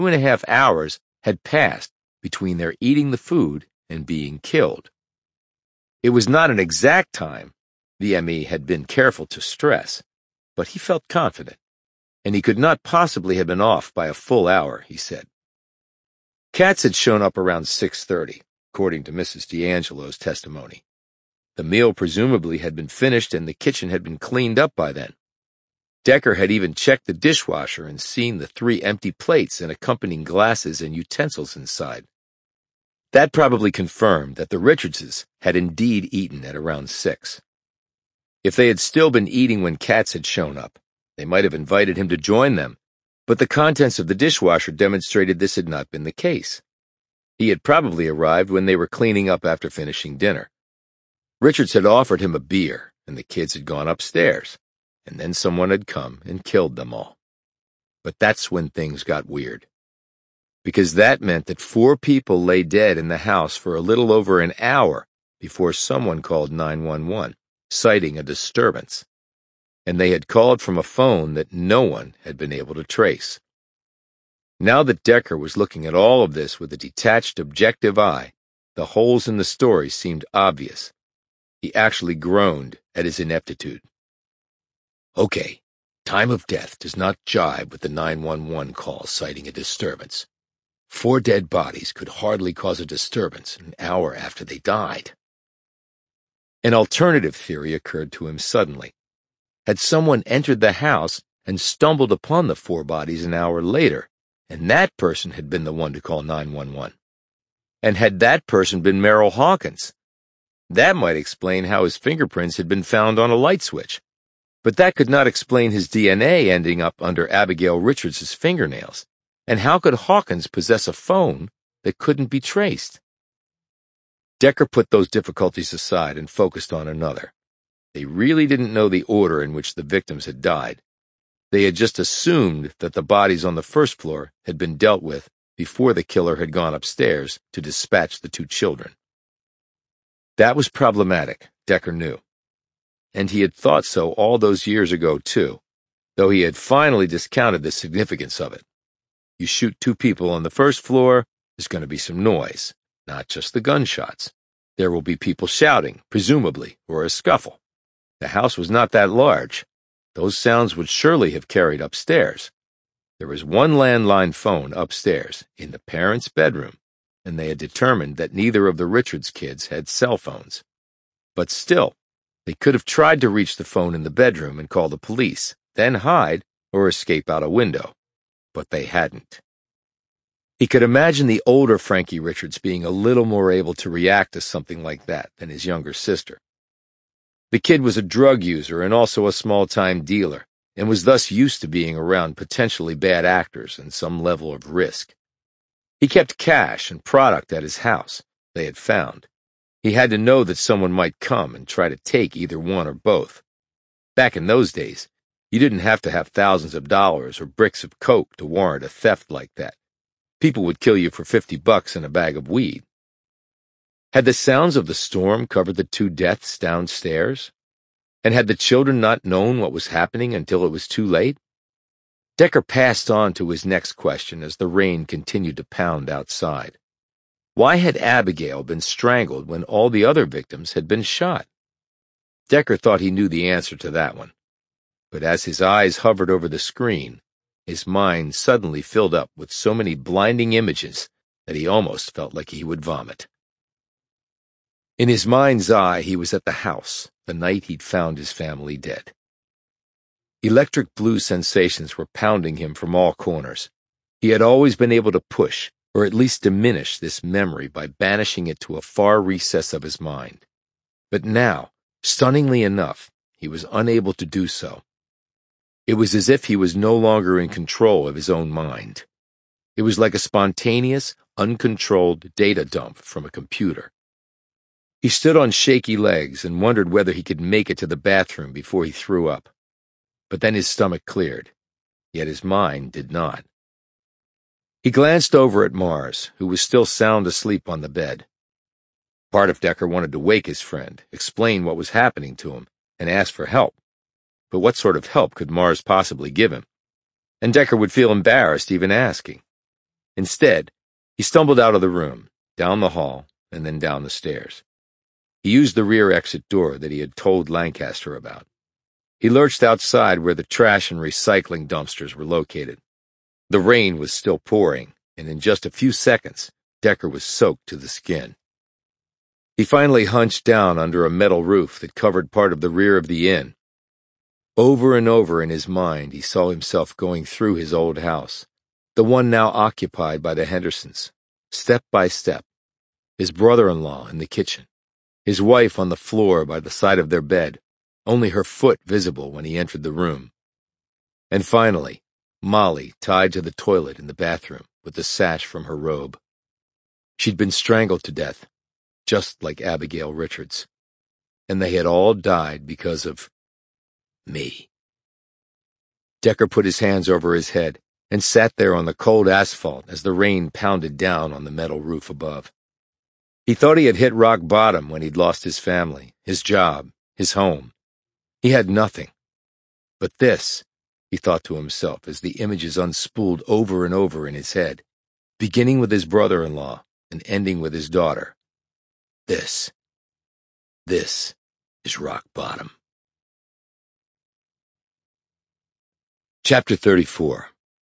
2.5 hours had passed between their eating the food and being killed. It was not an exact time, the ME had been careful to stress, but he felt confident, and he could not possibly have been off by a full hour, he said. Katz had shown up around 6:30, according to Mrs. D'Angelo's testimony. The meal presumably had been finished and the kitchen had been cleaned up by then. Decker had even checked the dishwasher and seen the 3 empty plates and accompanying glasses and utensils inside. That probably confirmed that the Richardses had indeed eaten at around 6. If they had still been eating when Katz had shown up, they might have invited him to join them, but the contents of the dishwasher demonstrated this had not been the case. He had probably arrived when they were cleaning up after finishing dinner. Richards had offered him a beer, and the kids had gone upstairs, and then someone had come and killed them all. But that's when things got weird, because that meant that 4 people lay dead in the house for a little over an hour before someone called 911, citing a disturbance, and they had called from a phone that no one had been able to trace. Now that Decker was looking at all of this with a detached, objective eye, the holes in the story seemed obvious. He actually groaned at his ineptitude. Okay, time of death does not jibe with the 911 call citing a disturbance. 4 dead bodies could hardly cause a disturbance an hour after they died. An alternative theory occurred to him suddenly. Had someone entered the house and stumbled upon the 4 bodies an hour later, and that person had been the one to call 911? And had that person been Merrill Hawkins? That might explain how his fingerprints had been found on a light switch, but that could not explain his DNA ending up under Abigail Richards' fingernails. And how could Hawkins possess a phone that couldn't be traced? Decker put those difficulties aside and focused on another. They really didn't know the order in which the victims had died. They had just assumed that the bodies on the first floor had been dealt with before the killer had gone upstairs to dispatch the 2 children. That was problematic, Decker knew. And he had thought so all those years ago, too, though he had finally discounted the significance of it. You shoot 2 people on the first floor, there's going to be some noise, not just the gunshots. There will be people shouting, presumably, or a scuffle. The house was not that large. Those sounds would surely have carried upstairs. There was 1 landline phone upstairs, in the parents' bedroom, and they had determined that neither of the Richards kids had cell phones. But still, they could have tried to reach the phone in the bedroom and call the police, then hide or escape out a window. But they hadn't. He could imagine the older Frankie Richards being a little more able to react to something like that than his younger sister. The kid was a drug user and also a small-time dealer, and was thus used to being around potentially bad actors and some level of risk. He kept cash and product at his house, they had found. He had to know that someone might come and try to take either one or both. Back in those days, you didn't have to have thousands of dollars or bricks of coke to warrant a theft like that. People would kill you for $50 and a bag of weed. Had the sounds of the storm covered the 2 deaths downstairs? And had the children not known what was happening until it was too late? Decker passed on to his next question as the rain continued to pound outside. Why had Abigail been strangled when all the other victims had been shot? Decker thought he knew the answer to that one. But as his eyes hovered over the screen, his mind suddenly filled up with so many blinding images that he almost felt like he would vomit. In his mind's eye, he was at the house the night he'd found his family dead. Electric blue sensations were pounding him from all corners. He had always been able to push, or at least diminish, this memory by banishing it to a far recess of his mind. But now, stunningly enough, he was unable to do so. It was as if he was no longer in control of his own mind. It was like a spontaneous, uncontrolled data dump from a computer. He stood on shaky legs and wondered whether he could make it to the bathroom before he threw up. But then his stomach cleared, yet his mind did not. He glanced over at Mars, who was still sound asleep on the bed. Part of Decker wanted to wake his friend, explain what was happening to him, and ask for help. But what sort of help could Mars possibly give him? And Decker would feel embarrassed even asking. Instead, he stumbled out of the room, down the hall, and then down the stairs. He used the rear exit door that he had told Lancaster about. He lurched outside where the trash and recycling dumpsters were located. The rain was still pouring, and in just a few seconds, Decker was soaked to the skin. He finally hunched down under a metal roof that covered part of the rear of the inn. Over and over in his mind, he saw himself going through his old house, the one now occupied by the Hendersons, step by step, his brother-in-law in the kitchen, his wife on the floor by the side of their bed, only her foot visible when he entered the room. And finally, Molly tied to the toilet in the bathroom with the sash from her robe. She'd been strangled to death, just like Abigail Richards, and they had all died because of me. Decker put his hands over his head and sat there on the cold asphalt as the rain pounded down on the metal roof above. He thought he had hit rock bottom when he'd lost his family, his job, his home. He had nothing. But this, he thought to himself as the images unspooled over and over in his head, beginning with his brother-in-law and ending with his daughter. This is rock bottom. Chapter 34.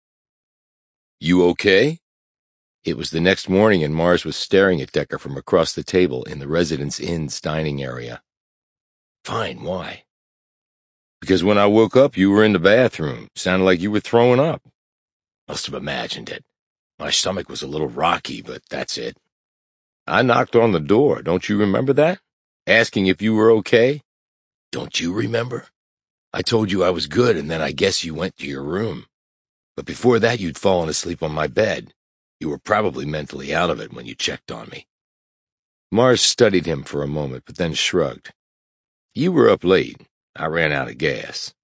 You okay? It was the next morning and Mars was staring at Decker from across the table in the Residence Inn's dining area. Fine, why? Because when I woke up, you were in the bathroom. Sounded like you were throwing up. Must have imagined it. My stomach was a little rocky, but that's it. I knocked on the door, don't you remember that? Asking if you were okay? Don't you remember? I told you I was good, and then I guess you went to your room. But before that, you'd fallen asleep on my bed. You were probably mentally out of it when you checked on me. Mars studied him for a moment, but then shrugged. You were up late. I ran out of gas.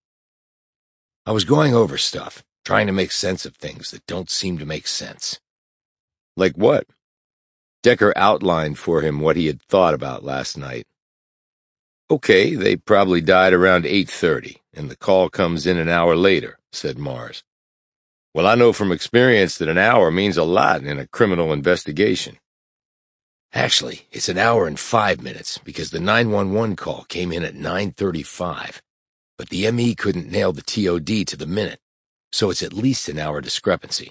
I was going over stuff, trying to make sense of things that don't seem to make sense. Like what? Decker outlined for him what he had thought about last night. Okay, they probably died around 8:30, and the call comes in an hour later, said Mars. Well, I know from experience that an hour means a lot in a criminal investigation. Actually, it's an hour and 5 minutes because the 911 call came in at 9:35, but the ME couldn't nail the TOD to the minute, so it's at least an hour discrepancy.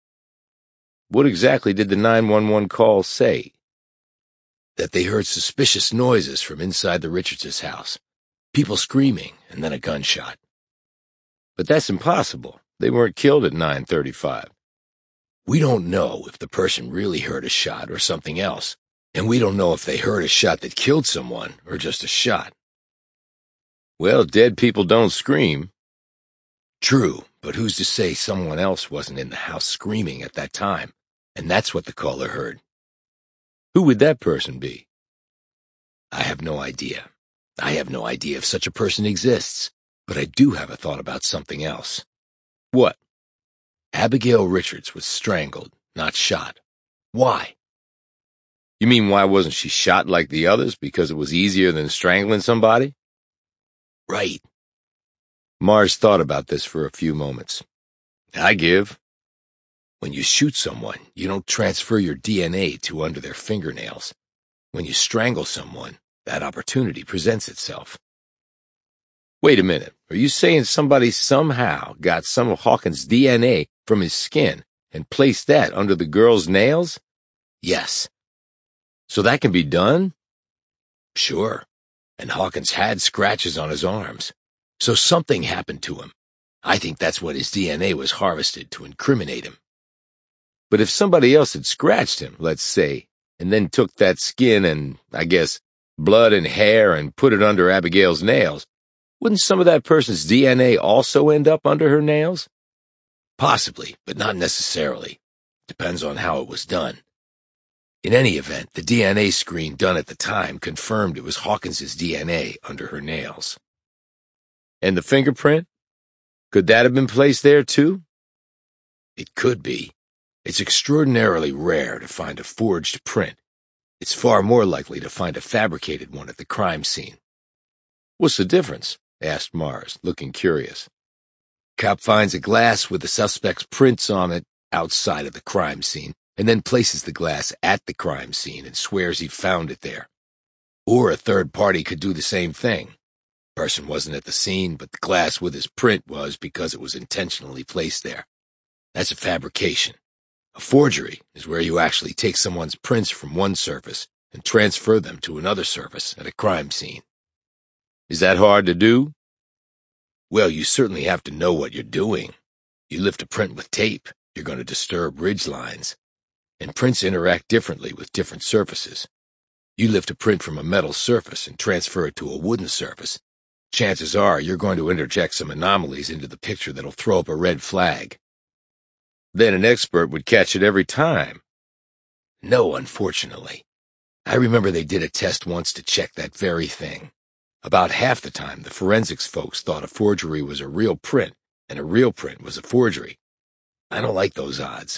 What exactly did the 911 call say? That they heard suspicious noises from inside the Richards' house, people screaming, and then a gunshot. But that's impossible. They weren't killed at 9:35. We don't know if the person really heard a shot or something else, and we don't know if they heard a shot that killed someone or just a shot. Well, dead people don't scream. True, but who's to say someone else wasn't in the house screaming at that time, and that's what the caller heard? Who would that person be? I have no idea. I have no idea if such a person exists, but I do have a thought about something else. What? Abigail Richards was strangled, not shot. Why? You mean why wasn't she shot like the others? Because it was easier than strangling somebody? Right. Mars thought about this for a few moments. I give. When you shoot someone, you don't transfer your DNA to under their fingernails. When you strangle someone, that opportunity presents itself. Wait a minute. Are you saying somebody somehow got some of Hawkins' DNA from his skin and placed that under the girl's nails? Yes. So that can be done? Sure. And Hawkins had scratches on his arms. So something happened to him. I think that's what his DNA was harvested to incriminate him. But if somebody else had scratched him, let's say, and then took that skin and, I guess, blood and hair and put it under Abigail's nails, wouldn't some of that person's DNA also end up under her nails? Possibly, but not necessarily. Depends on how it was done. In any event, the DNA screen done at the time confirmed it was Hawkins's DNA under her nails. And the fingerprint? Could that have been placed there too? It could be. It's extraordinarily rare to find a forged print. It's far more likely to find a fabricated one at the crime scene. What's the difference? Asked Mars, looking curious. Cop finds a glass with the suspect's prints on it outside of the crime scene and then places the glass at the crime scene and swears he found it there. Or a third party could do the same thing. The person wasn't at the scene, but the glass with his print was because it was intentionally placed there. That's a fabrication. A forgery is where you actually take someone's prints from one surface and transfer them to another surface at a crime scene. Is that hard to do? Well, you certainly have to know what you're doing. You lift a print with tape, you're going to disturb ridge lines. And prints interact differently with different surfaces. You lift a print from a metal surface and transfer it to a wooden surface. Chances are you're going to interject some anomalies into the picture that'll throw up a red flag. Then an expert would catch it every time. No, unfortunately. I remember they did a test once to check that very thing. About half the time, the forensics folks thought a forgery was a real print, and a real print was a forgery. I don't like those odds.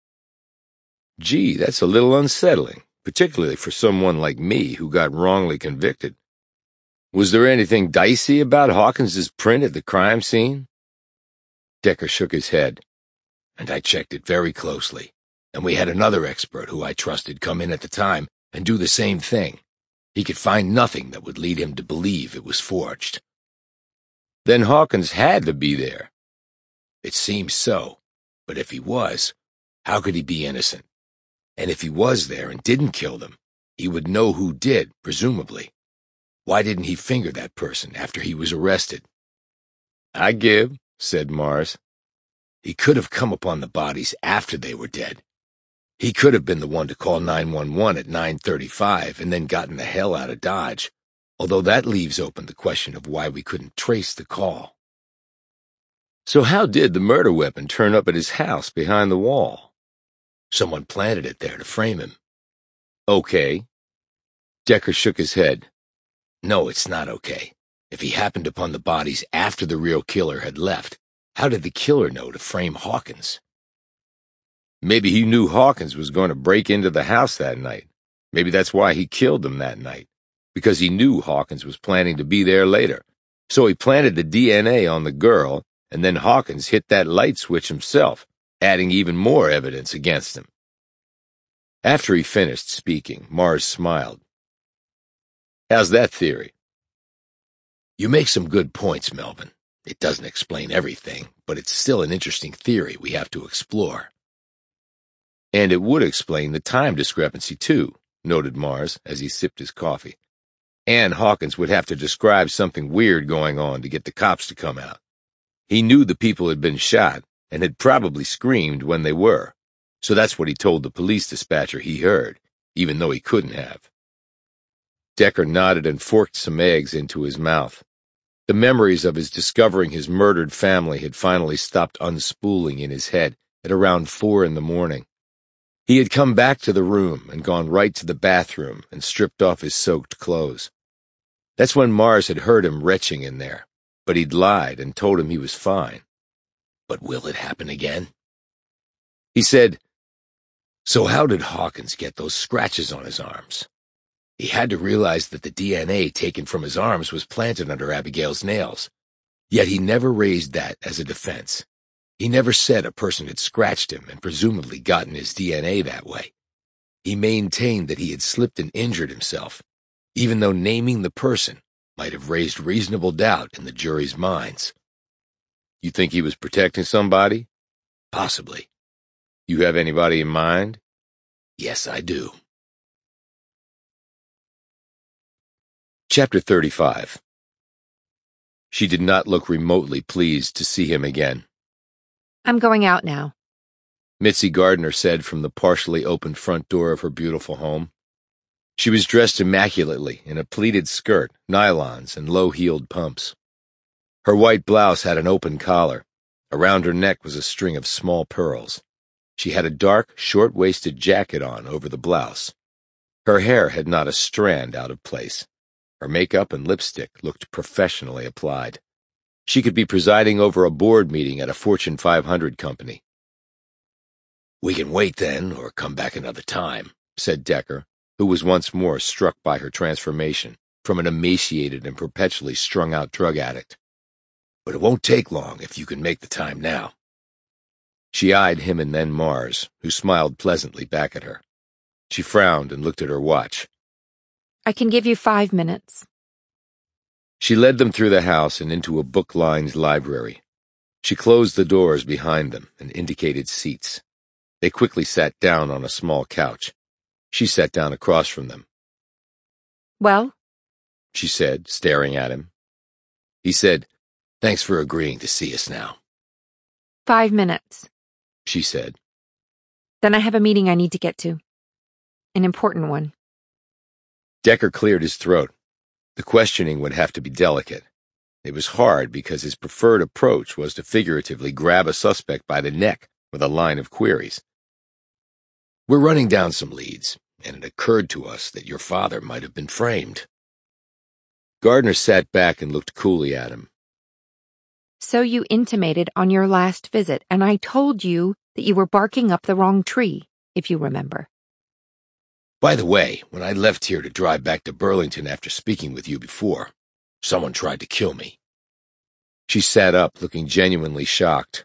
Gee, that's a little unsettling, particularly for someone like me who got wrongly convicted. Was there anything dicey about Hawkins's print at the crime scene? Decker shook his head. And I checked it very closely, and we had another expert who I trusted come in at the time and do the same thing. He could find nothing that would lead him to believe it was forged. Then Hawkins had to be there. It seems so, but if he was, how could he be innocent? And if he was there and didn't kill them, he would know who did, presumably. Why didn't he finger that person after he was arrested? I give, said Mars. He could have come upon the bodies after they were dead. He could have been the one to call 911 at 9:35 and then gotten the hell out of Dodge, although that leaves open the question of why we couldn't trace the call. So how did the murder weapon turn up at his house behind the wall? Someone planted it there to frame him. Okay. Decker shook his head. No, it's not okay. If he happened upon the bodies after the real killer had left, how did the killer know to frame Hawkins? Maybe he knew Hawkins was going to break into the house that night. Maybe that's why he killed him that night, because he knew Hawkins was planning to be there later. So he planted the DNA on the girl, and then Hawkins hit that light switch himself, adding even more evidence against him. After he finished speaking, Mars smiled. How's that theory? You make some good points, Melvin. It doesn't explain everything, but it's still an interesting theory we have to explore. And it would explain the time discrepancy, too, noted Mars as he sipped his coffee. And Hawkins would have to describe something weird going on to get the cops to come out. He knew the people had been shot and had probably screamed when they were, so that's what he told the police dispatcher he heard, even though he couldn't have. Decker nodded and forked some eggs into his mouth. The memories of his discovering his murdered family had finally stopped unspooling in his head at around 4 a.m. He had come back to the room and gone right to the bathroom and stripped off his soaked clothes. That's when Mars had heard him retching in there, but he'd lied and told him he was fine. But will it happen again? He said, So how did Hawkins get those scratches on his arms? He had to realize that the DNA taken from his arms was planted under Abigail's nails. Yet he never raised that as a defense. He never said a person had scratched him and presumably gotten his DNA that way. He maintained that he had slipped and injured himself, even though naming the person might have raised reasonable doubt in the jury's minds. You think he was protecting somebody? Possibly. You have anybody in mind? Yes, I do. Chapter 35. She did not look remotely pleased to see him again. I'm going out now, Mitzi Gardner said from the partially opened front door of her beautiful home. She was dressed immaculately in a pleated skirt, nylons, and low-heeled pumps. Her white blouse had an open collar. Around her neck was a string of small pearls. She had a dark, short-waisted jacket on over the blouse. Her hair had not a strand out of place. Her makeup and lipstick looked professionally applied. She could be presiding over a board meeting at a Fortune 500 company. We can wait then, or come back another time, said Decker, who was once more struck by her transformation from an emaciated and perpetually strung-out drug addict. But it won't take long if you can make the time now. She eyed him and then Mars, who smiled pleasantly back at her. She frowned and looked at her watch. I can give you 5 minutes. She led them through the house and into a book-lined library. She closed the doors behind them and indicated seats. They quickly sat down on a small couch. She sat down across from them. Well? She said, staring at him. He said, "Thanks for agreeing to see us now." 5 minutes. She said. Then I have a meeting I need to get to. An important one. Decker cleared his throat. The questioning would have to be delicate. It was hard because his preferred approach was to figuratively grab a suspect by the neck with a line of queries. "We're running down some leads, and it occurred to us that your father might have been framed." Gardner sat back and looked coolly at him. So you intimated on your last visit, and I told you that you were barking up the wrong tree, if you remember. "By the way, when I left here to drive back to Burlington after speaking with you before, someone tried to kill me." She sat up, looking genuinely shocked.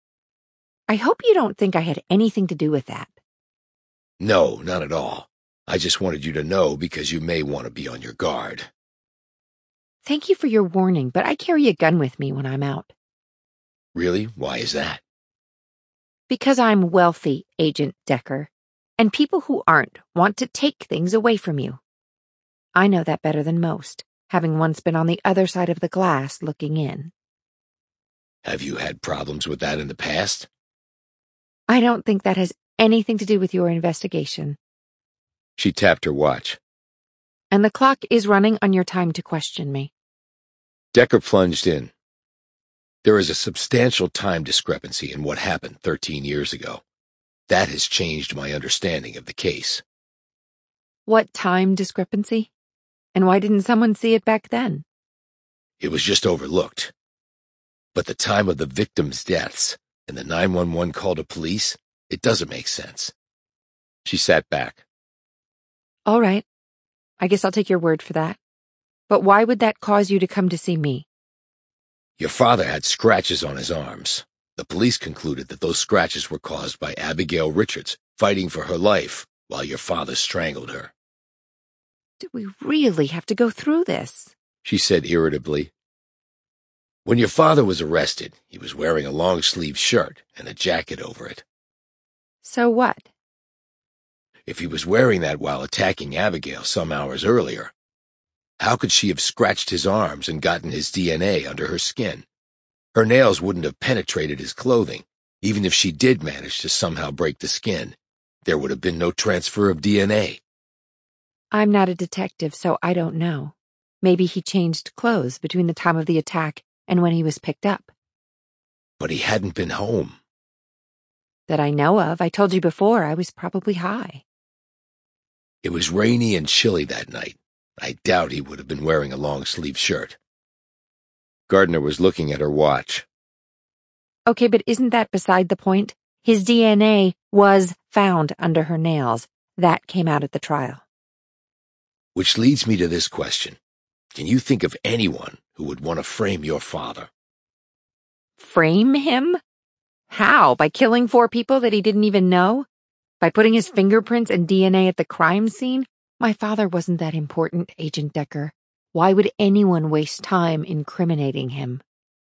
I hope you don't think I had anything to do with that. "No, not at all. I just wanted you to know because you may want to be on your guard." Thank you for your warning, but I carry a gun with me when I'm out. "Really? Why is that?" Because I'm wealthy, Agent Decker, and people who aren't want to take things away from you. I know that better than most, having once been on the other side of the glass looking in. "Have you had problems with that in the past?" I don't think that has anything to do with your investigation. She tapped her watch. And the clock is running on your time to question me. Decker plunged in. "There is a substantial time discrepancy in what happened 13 years ago. That has changed my understanding of the case." What time discrepancy? And why didn't someone see it back then? "It was just overlooked. But the time of the victims' deaths and the 911 call to police, it doesn't make sense." She sat back. All right. I guess I'll take your word for that. But why would that cause you to come to see me? "Your father had scratches on his arms. The police concluded that those scratches were caused by Abigail Richards fighting for her life while your father strangled her." Do we really have to go through this? She said irritably. "When your father was arrested, he was wearing a long-sleeved shirt and a jacket over it." So what? "If he was wearing that while attacking Abigail some hours earlier, how could she have scratched his arms and gotten his DNA under her skin? Her nails wouldn't have penetrated his clothing. Even if she did manage to somehow break the skin, there would have been no transfer of DNA." I'm not a detective, so I don't know. Maybe he changed clothes between the time of the attack and when he was picked up. "But he hadn't been home." That I know of. I told you before I was probably high. "It was rainy and chilly that night. I doubt he would have been wearing a long-sleeved shirt." Gardner was looking at her watch. Okay, but isn't that beside the point? His DNA was found under her nails. That came out at the trial. Which leads me to this question. Can you think of anyone who would want to frame your father? Frame him? How? By killing 4 people that he didn't even know? By putting his fingerprints and DNA at the crime scene? My father wasn't that important, Agent Decker. Why would anyone waste time incriminating him?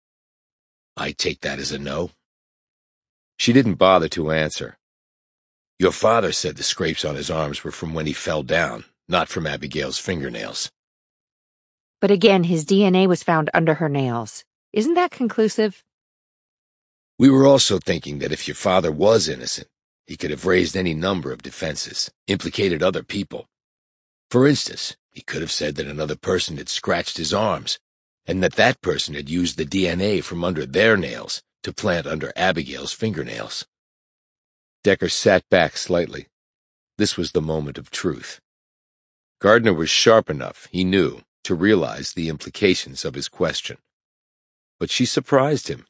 I take that as a no. She didn't bother to answer. "Your father said the scrapes on his arms were from when he fell down, not from Abigail's fingernails." But again, his DNA was found under her nails. Isn't that conclusive? "We were also thinking that if your father was innocent, he could have raised any number of defenses, implicated other people. For instance, he could have said that another person had scratched his arms, and that that person had used the DNA from under their nails to plant under Abigail's fingernails." Decker sat back slightly. This was the moment of truth. Gardner was sharp enough, he knew, to realize the implications of his question. But she surprised him.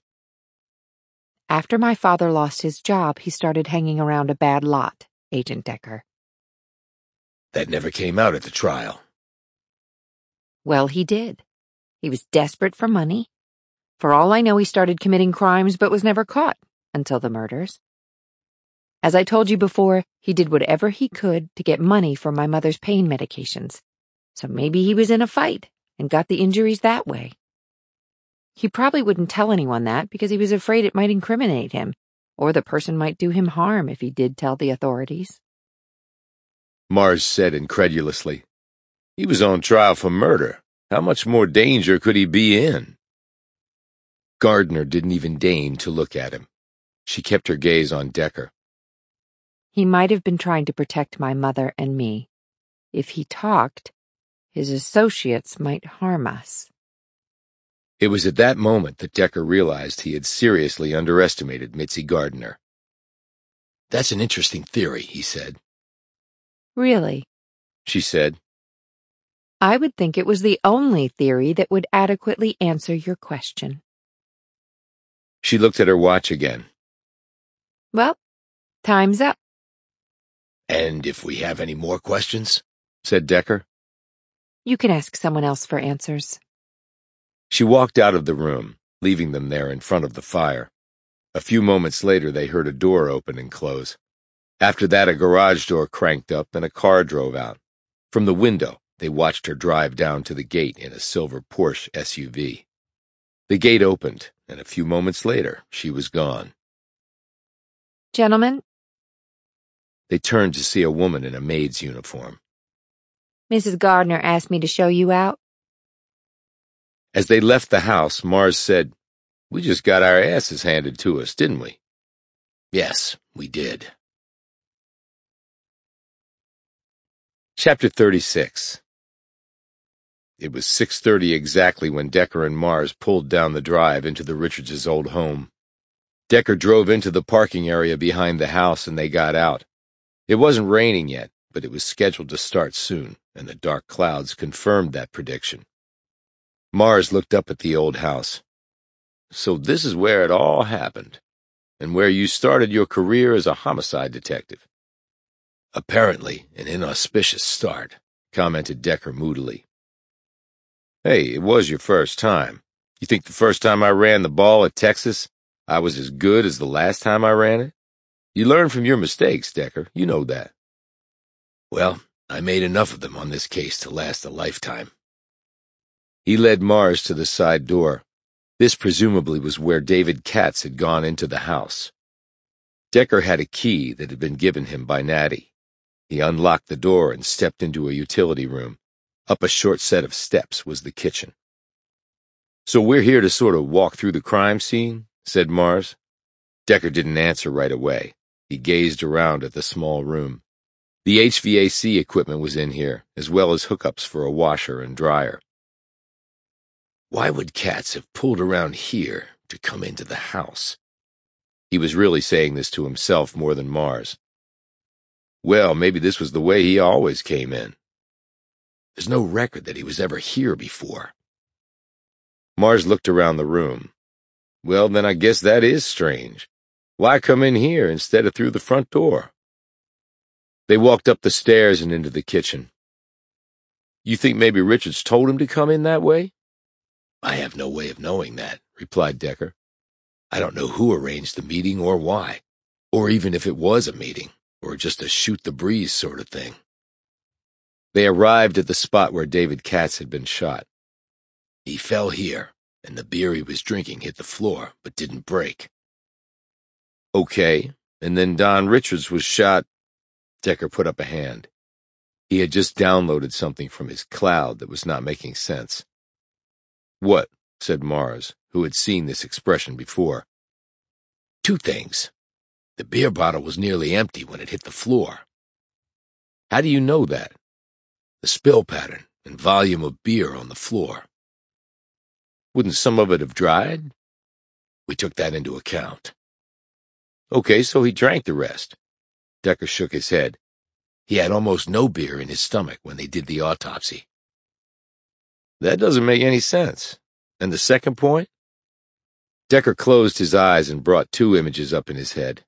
After my father lost his job, he started hanging around a bad lot, Agent Decker. That never came out at the trial. Well, he did. He was desperate for money. For all I know, he started committing crimes but was never caught until the murders. As I told you before, he did whatever he could to get money for my mother's pain medications. So maybe he was in a fight and got the injuries that way. He probably wouldn't tell anyone that because he was afraid it might incriminate him, or the person might do him harm if he did tell the authorities. Mars said incredulously. He was on trial for murder. How much more danger could he be in? Gardner didn't even deign to look at him. She kept her gaze on Decker. He might have been trying to protect my mother and me. If he talked, his associates might harm us. It was at that moment that Decker realized he had seriously underestimated Mitzi Gardner. That's an interesting theory, he said. Really? She said. I would think it was the only theory that would adequately answer your question. She looked at her watch again. Well, time's up. And if we have any more questions, said Decker. You can ask someone else for answers. She walked out of the room, leaving them there in front of the fire. A few moments later, they heard a door open and close. After that, a garage door cranked up and a car drove out. From the window, they watched her drive down to the gate in a silver Porsche SUV. The gate opened, and a few moments later, she was gone. Gentlemen? They turned to see a woman in a maid's uniform. Mrs. Gardner asked me to show you out. As they left the house, Mars said, "We just got our asses handed to us, didn't we?" "Yes, we did." Chapter 36. It was 6:30 exactly when Decker and Mars pulled down the drive into the Richards' old home. Decker drove into the parking area behind the house and they got out. It wasn't raining yet, but it was scheduled to start soon, and the dark clouds confirmed that prediction. Mars looked up at the old house. "So this is where it all happened, and where you started your career as a homicide detective." "Apparently an inauspicious start," commented Decker moodily. "Hey, it was your first time. You think the first time I ran the ball at Texas, I was as good as the last time I ran it? You learn from your mistakes, Decker. You know that." "Well, I made enough of them on this case to last a lifetime." He led Mars to the side door. This presumably was where David Katz had gone into the house. Decker had a key that had been given him by Natty. He unlocked the door and stepped into a utility room. Up a short set of steps was the kitchen. "So we're here to sort of walk through the crime scene?" said Mars. Decker didn't answer right away. He gazed around at the small room. The HVAC equipment was in here, as well as hookups for a washer and dryer. Why would Katz have pulled around here to come into the house? He was really saying this to himself more than Mars. Well, maybe this was the way he always came in. There's no record that he was ever here before. Mars looked around the room. Well, then I guess that is strange. Why come in here instead of through the front door? They walked up the stairs and into the kitchen. You think maybe Richards told him to come in that way? I have no way of knowing that, replied Decker. I don't know who arranged the meeting or why, or even if it was a meeting, or just a shoot-the-breeze sort of thing. They arrived at the spot where David Katz had been shot. He fell here, and the beer he was drinking hit the floor, but didn't break. Okay, and then Don Richards was shot. Decker put up a hand. He had just downloaded something from his cloud that was not making sense. What? Said Mars, who had seen this expression before. Two things. The beer bottle was nearly empty when it hit the floor. How do you know that? The spill pattern and volume of beer on the floor. Wouldn't some of it have dried? We took that into account. Okay, so he drank the rest. Decker shook his head. He had almost no beer in his stomach when they did the autopsy. That doesn't make any sense. And the second point? Decker closed his eyes and brought two images up in his head.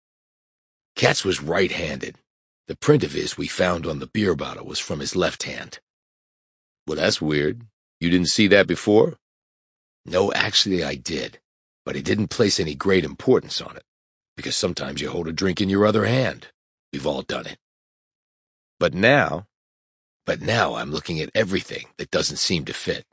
Katz was right-handed. The print of his we found on the beer bottle was from his left hand. Well, that's weird. You didn't see that before? No, actually I did, but I didn't place any great importance on it. because sometimes you hold a drink in your other hand. We've all done it. But now I'm looking at everything that doesn't seem to fit.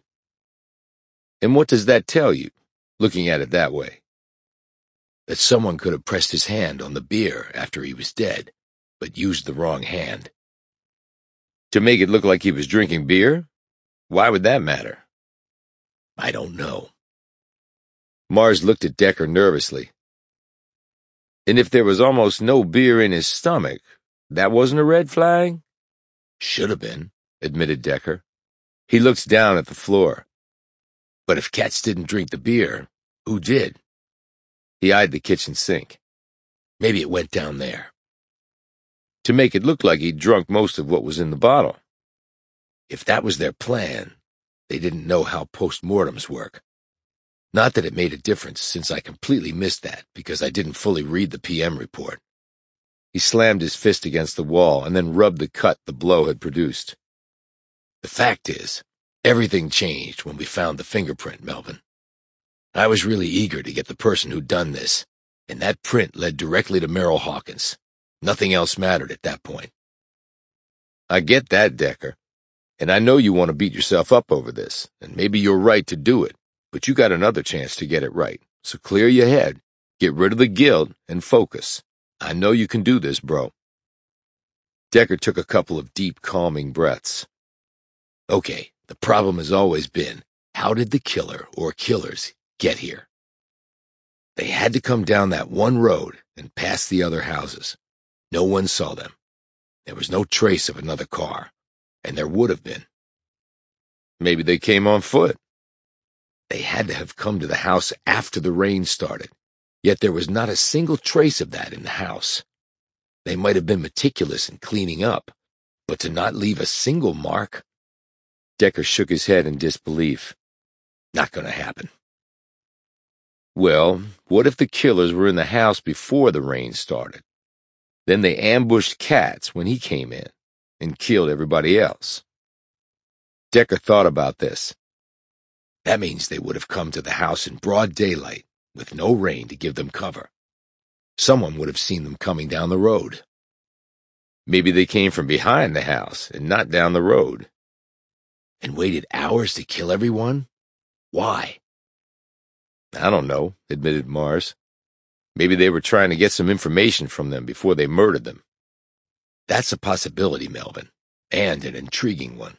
And what does that tell you, looking at it that way? That someone could have pressed his hand on the beer after he was dead, but used the wrong hand. To make it look like he was drinking beer? Why would that matter? I don't know. Mars looked at Decker nervously. And if there was almost no beer in his stomach, that wasn't a red flag? Should have been, admitted Decker. He looked down at the floor. But if Katz didn't drink the beer, who did? He eyed the kitchen sink. Maybe it went down there. To make it look like he'd drunk most of what was in the bottle. If that was their plan, they didn't know how post-mortems work. Not that it made a difference, since I completely missed that because I didn't fully read the PM report. He slammed his fist against the wall and then rubbed the cut the blow had produced. The fact is, everything changed when we found the fingerprint, Melvin. I was really eager to get the person who'd done this, and that print led directly to Merrill Hawkins. Nothing else mattered at that point. I get that, Decker, and I know you want to beat yourself up over this, and maybe you're right to do it, but you got another chance to get it right. So clear your head, get rid of the guilt, and focus. I know you can do this, bro. Decker took a couple of deep, calming breaths. Okay, the problem has always been, how did the killer or killers get here? They had to come down that one road and past the other houses. No one saw them. There was no trace of another car, and there would have been. Maybe they came on foot. They had to have come to the house after the rain started, yet there was not a single trace of that in the house. They might have been meticulous in cleaning up, but to not leave a single mark? Decker shook his head in disbelief. Not gonna happen. Well, what if the killers were in the house before the rain started? Then they ambushed Katz when he came in and killed everybody else. Decker thought about this. That means they would have come to the house in broad daylight, with no rain to give them cover. Someone would have seen them coming down the road. Maybe they came from behind the house and not down the road. And waited hours to kill everyone? Why? I don't know, admitted Mars. Maybe they were trying to get some information from them before they murdered them. That's a possibility, Melvin, and an intriguing one.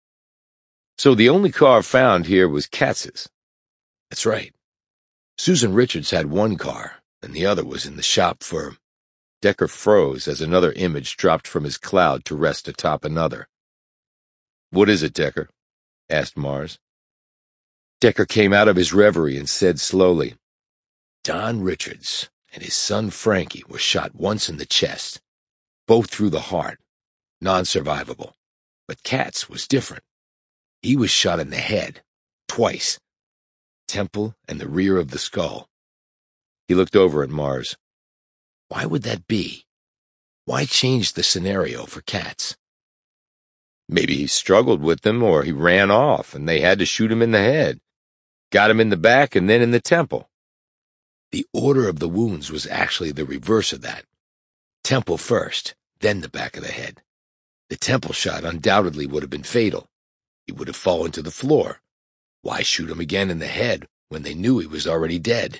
So the only car found here was Katz's. That's right. Susan Richards had one car, and the other was in the shop for... Decker froze as another image dropped from his cloud to rest atop another. What is it, Decker? Asked Mars. Decker came out of his reverie and said slowly, Don Richards and his son Frankie were shot once in the chest, both through the heart, non-survivable. But Katz was different. He was shot in the head, twice, temple and the rear of the skull. He looked over at Mars. Why would that be? Why change the scenario for Katz? Maybe he struggled with them, or he ran off, and they had to shoot him in the head. Got him in the back and then in the temple. The order of the wounds was actually the reverse of that. Temple first, then the back of the head. The temple shot undoubtedly would have been fatal. He would have fallen to the floor. Why shoot him again in the head when they knew he was already dead?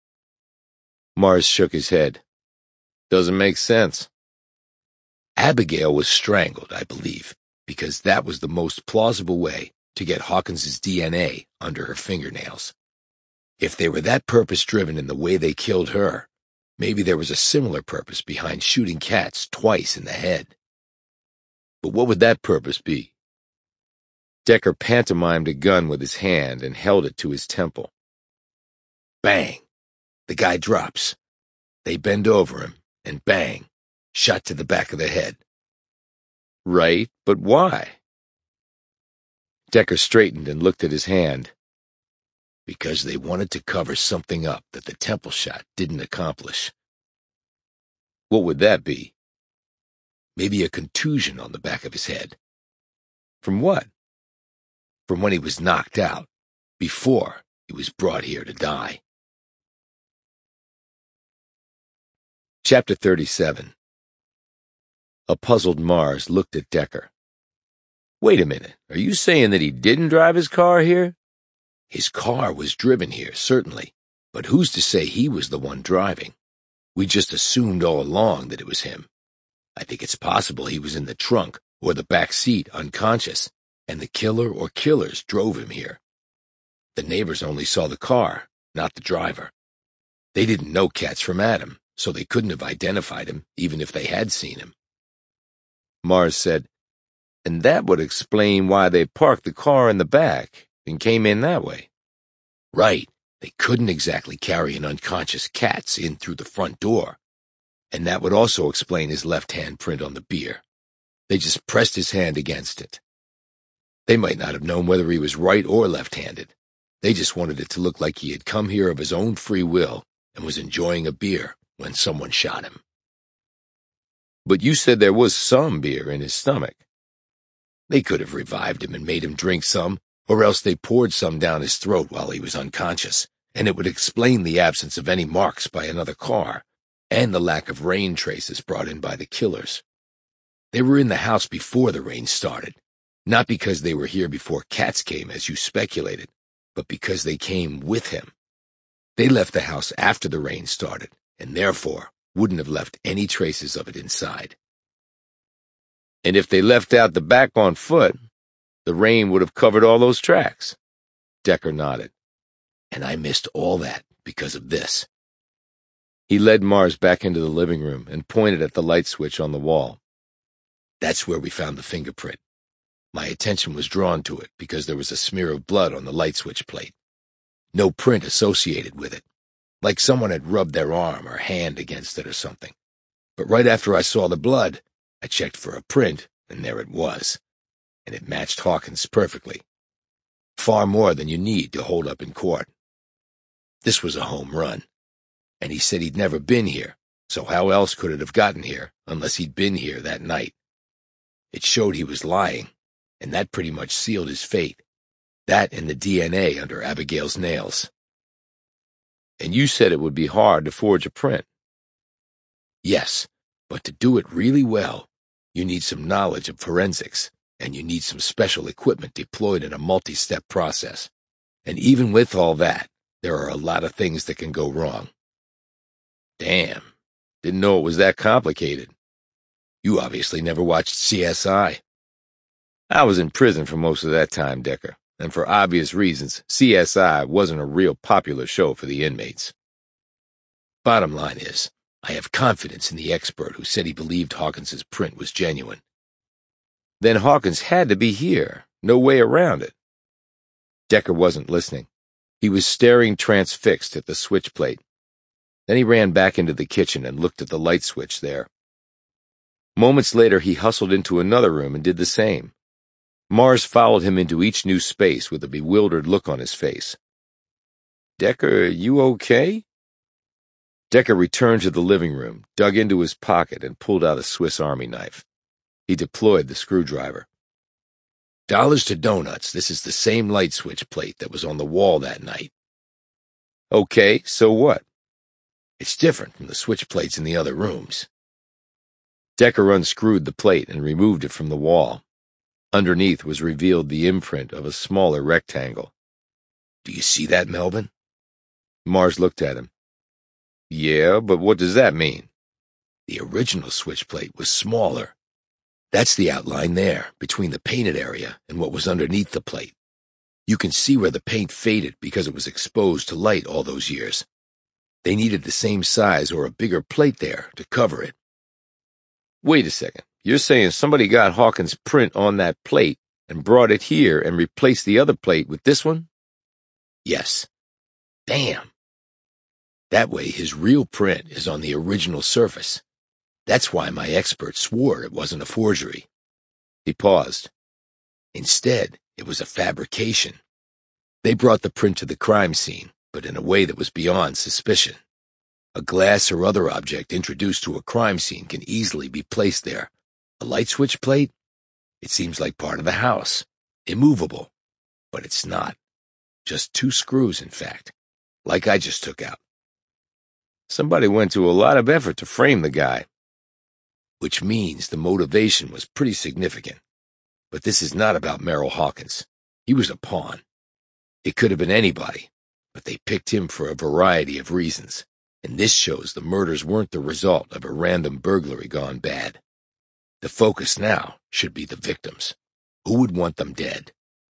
Mars shook his head. Doesn't make sense. Abigail was strangled, I believe, because that was the most plausible way to get Hawkins's DNA under her fingernails. If they were that purpose-driven in the way they killed her, maybe there was a similar purpose behind shooting Katz twice in the head. But what would that purpose be? Decker pantomimed a gun with his hand and held it to his temple. Bang! The guy drops. They bend over him, and bang! Shot to the back of the head. Right, but why? Decker straightened and looked at his hand. Because they wanted to cover something up that the temple shot didn't accomplish. What would that be? Maybe a contusion on the back of his head. From what? From when he was knocked out, before he was brought here to die. Chapter 37. A puzzled Mars looked at Decker. Wait a minute, are you saying that he didn't drive his car here? His car was driven here, certainly, but who's to say he was the one driving? We just assumed all along that it was him. I think it's possible he was in the trunk or the back seat unconscious, and the killer or killers drove him here. The neighbors only saw the car, not the driver. They didn't know Katz from Adam, so they couldn't have identified him, even if they had seen him. Mars said, and that would explain why they parked the car in the back and came in that way. Right. They couldn't exactly carry an unconscious Katz in through the front door. And that would also explain his left-hand print on the beer. They just pressed his hand against it. They might not have known whether he was right or left-handed. They just wanted it to look like he had come here of his own free will and was enjoying a beer when someone shot him. But you said there was some beer in his stomach. They could have revived him and made him drink some, or else they poured some down his throat while he was unconscious, and it would explain the absence of any marks by another car, and the lack of rain traces brought in by the killers. They were in the house before the rain started, not because they were here before Katz came, as you speculated, but because they came with him. They left the house after the rain started, and therefore wouldn't have left any traces of it inside. And if they left out the back on foot, the rain would have covered all those tracks. Decker nodded. And I missed all that because of this. He led Mars back into the living room and pointed at the light switch on the wall. That's where we found the fingerprint. My attention was drawn to it because there was a smear of blood on the light switch plate. No print associated with it, like someone had rubbed their arm or hand against it or something. But right after I saw the blood, I checked for a print, and there it was. And it matched Hawkins perfectly. Far more than you need to hold up in court. This was a home run. And he said he'd never been here, so how else could it have gotten here unless he'd been here that night? It showed he was lying, and that pretty much sealed his fate. That and the DNA under Abigail's nails. And you said it would be hard to forge a print. Yes, but to do it really well, you need some knowledge of forensics, and you need some special equipment deployed in a multi-step process. And even with all that, there are a lot of things that can go wrong. Damn, didn't know it was that complicated. You obviously never watched CSI. I was in prison for most of that time, Decker, and for obvious reasons, CSI wasn't a real popular show for the inmates. Bottom line is, I have confidence in the expert who said he believed Hawkins's print was genuine. Then Hawkins had to be here, no way around it. Decker wasn't listening. He was staring transfixed at the switch plate. Then he ran back into the kitchen and looked at the light switch there. Moments later, he hustled into another room and did the same. Mars followed him into each new space with a bewildered look on his face. Decker, you okay? Decker returned to the living room, dug into his pocket, and pulled out a Swiss Army knife. He deployed the screwdriver. Dollars to donuts, this is the same light switch plate that was on the wall that night. Okay, so what? It's different from the switch plates in the other rooms. Decker unscrewed the plate and removed it from the wall. Underneath was revealed the imprint of a smaller rectangle. Do you see that, Melvin? Mars looked at him. Yeah, but what does that mean? The original switch plate was smaller. That's the outline there, between the painted area and what was underneath the plate. You can see where the paint faded because it was exposed to light all those years. They needed the same size or a bigger plate there to cover it. Wait a second. You're saying somebody got Hawkins' print on that plate and brought it here and replaced the other plate with this one? Yes. Damn. That way his real print is on the original surface. That's why my expert swore it wasn't a forgery. He paused. Instead, it was a fabrication. They brought the print to the crime scene, but in a way that was beyond suspicion. A glass or other object introduced to a crime scene can easily be placed there. A light switch plate? It seems like part of the house. Immovable. But it's not. Just two screws, in fact. Like I just took out. Somebody went to a lot of effort to frame the guy. Which means the motivation was pretty significant. But this is not about Merrill Hawkins. He was a pawn. It could have been anybody, but they picked him for a variety of reasons. And this shows the murders weren't the result of a random burglary gone bad. The focus now should be the victims. Who would want them dead?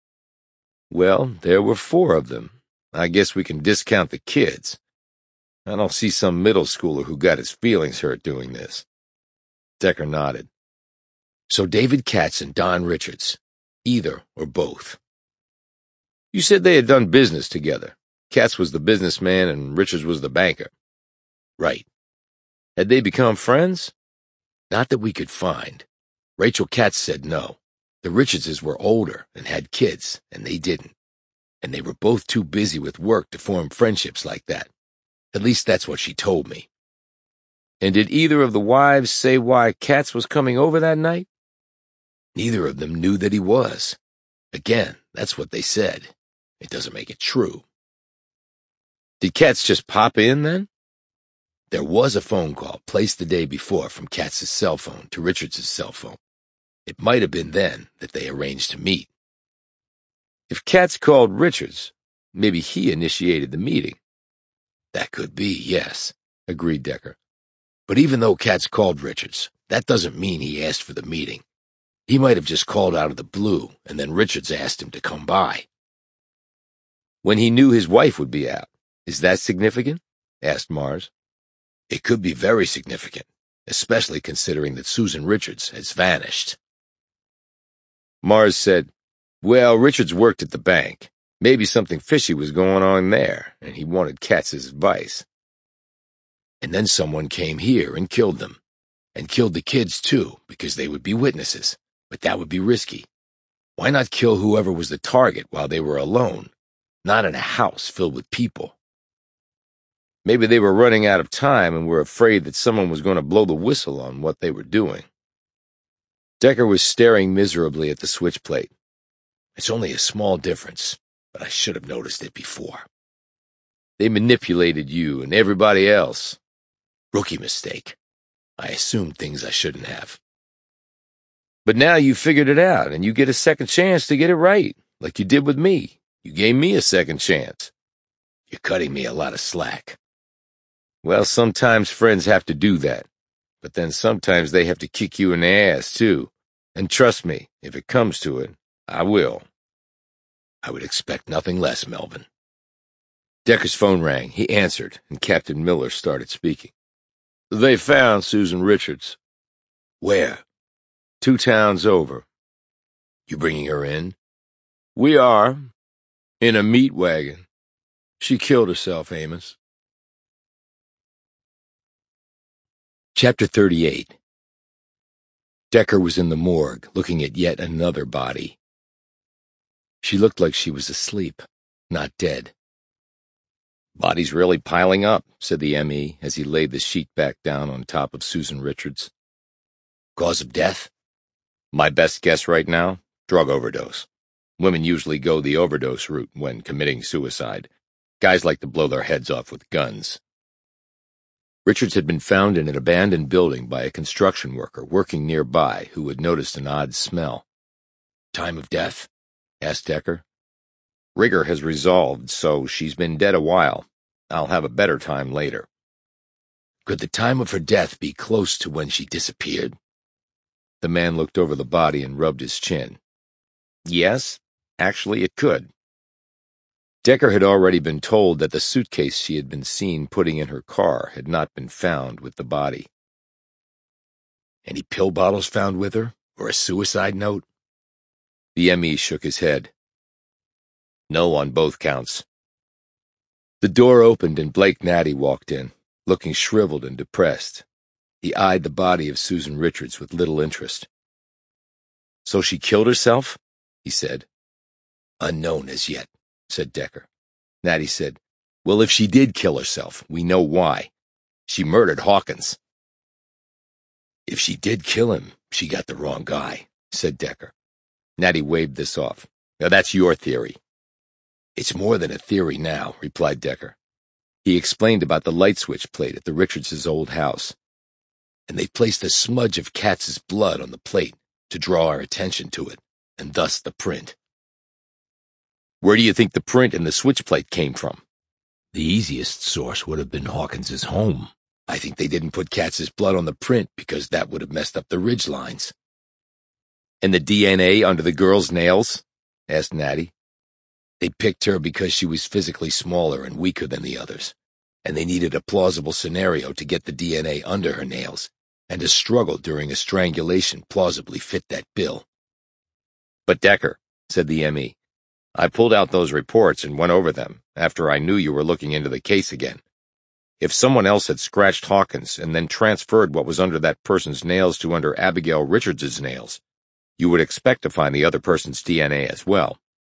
Well, there were 4 of them. I guess we can discount the kids. I don't see some middle schooler who got his feelings hurt doing this. Decker nodded. So David Katz and Don Richards, either or both. You said they had done business together. Katz was the businessman and Richards was the banker. Right. Had they become friends? Not that we could find. Rachel Katz said no. The Richardses were older and had kids, and they didn't. And they were both too busy with work to form friendships like that. At least that's what she told me. And did either of the wives say why Katz was coming over that night? Neither of them knew that he was. Again, that's what they said. It doesn't make it true. Did Katz just pop in then? There was a phone call placed the day before from Katz's cell phone to Richards's cell phone. It might have been then that they arranged to meet. If Katz called Richards, maybe he initiated the meeting. That could be, yes, agreed Decker. But even though Katz called Richards, that doesn't mean he asked for the meeting. He might have just called out of the blue, and then Richards asked him to come by. When he knew his wife would be out, is that significant? Asked Mars. It could be very significant, especially considering that Susan Richards has vanished. Mars said, well, Richards worked at the bank. Maybe something fishy was going on there, and he wanted Katz's advice. And then someone came here and killed them. And killed the kids, too, because they would be witnesses. But that would be risky. Why not kill whoever was the target while they were alone, not in a house filled with people? Maybe they were running out of time and were afraid that someone was going to blow the whistle on what they were doing. Decker was staring miserably at the switch plate. It's only a small difference, but I should have noticed it before. They manipulated you and everybody else. Rookie mistake. I assumed things I shouldn't have. But now you figured it out, and you get a second chance to get it right, like you did with me. You gave me a second chance. You're cutting me a lot of slack. Well, sometimes friends have to do that, but then sometimes they have to kick you in the ass, too. And trust me, if it comes to it, I will. I would expect nothing less, Melvin. Decker's phone rang. He answered, and Captain Miller started speaking. They found Susan Richards. Where? 2 towns over. You bringing her in? We are. In a meat wagon. She killed herself, Amos. Chapter 38. Decker was in the morgue, looking at yet another body. She looked like she was asleep, not dead. Bodies really piling up, said the M.E. as he laid the sheet back down on top of Susan Richards. Cause of death? My best guess right now, drug overdose. Women usually go the overdose route when committing suicide. Guys like to blow their heads off with guns. Richards had been found in an abandoned building by a construction worker working nearby who had noticed an odd smell. Time of death? Asked Decker. Rigor has resolved, so she's been dead a while. I'll have a better time later. Could the time of her death be close to when she disappeared? The man looked over the body and rubbed his chin. Yes, actually it could. Decker had already been told that the suitcase she had been seen putting in her car had not been found with the body. Any pill bottles found with her, or a suicide note? The M.E. shook his head. No on both counts. The door opened and Blake Natty walked in, looking shriveled and depressed. He eyed the body of Susan Richards with little interest. So she killed herself? He said. Unknown as yet, said Decker. Natty said, well, if she did kill herself, we know why. She murdered Hawkins. If she did kill him, she got the wrong guy, said Decker. Natty waved this off. Now that's your theory. It's more than a theory now, replied Decker. He explained about the light switch plate at the Richards' old house. And they placed a smudge of Katz's blood on the plate to draw our attention to it, and thus the print. Where do you think the print in the switch plate came from? The easiest source would have been Hawkins's home. I think they didn't put Katz's blood on the print because that would have messed up the ridge lines. And the DNA under the girl's nails? Asked Natty. They picked her because she was physically smaller and weaker than the others, and they needed a plausible scenario to get the DNA under her nails, and a struggle during a strangulation plausibly fit that bill. But Decker, said the M.E., I pulled out those reports and went over them after I knew you were looking into the case again. If someone else had scratched Hawkins and then transferred what was under that person's nails to under Abigail Richards's nails, you would expect to find the other person's DNA as well.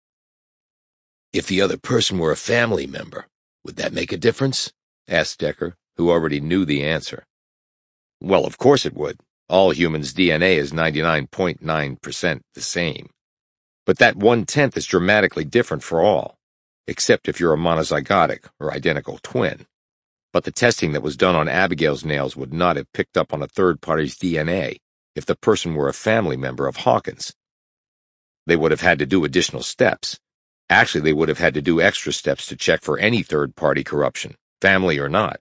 If the other person were a family member, would that make a difference? Asked Decker, who already knew the answer. Well, of course it would. All humans' DNA is 99.9% the same. But that 1/10 is dramatically different for all, except if you're a monozygotic or identical twin. But the testing that was done on Abigail's nails would not have picked up on a third party's DNA if the person were a family member of Hawkins. They would have had to do additional steps. Actually, they would have had to do extra steps to check for any third-party corruption, family or not.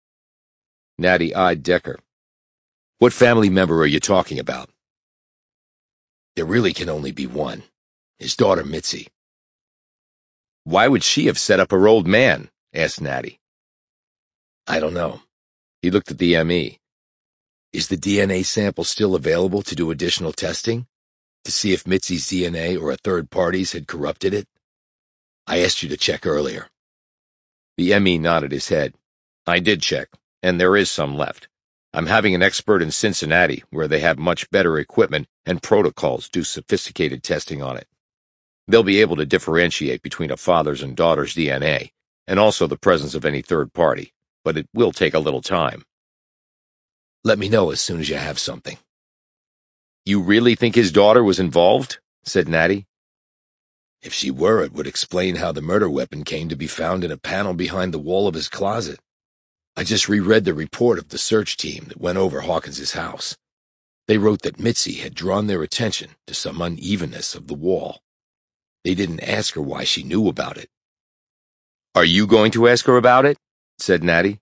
Natty eyed Decker. What family member are you talking about? There really can only be one. His daughter, Mitzi. Why would she have set up her old man? Asked Natty. I don't know. He looked at the M.E. Is the DNA sample still available to do additional testing? To see if Mitzi's DNA or a third party's had corrupted it? I asked you to check earlier. The M.E. nodded his head. I did check, and there is some left. I'm having an expert in Cincinnati, where they have much better equipment and protocols, do sophisticated testing on it. They'll be able to differentiate between a father's and daughter's DNA, and also the presence of any third party, but it will take a little time. Let me know as soon as you have something. You really think his daughter was involved? Said Natty. If she were, it would explain how the murder weapon came to be found in a panel behind the wall of his closet. I just reread the report of the search team that went over Hawkins's house. They wrote that Mitzi had drawn their attention to some unevenness of the wall. They didn't ask her why she knew about it. Are you going to ask her about it? Said Natty.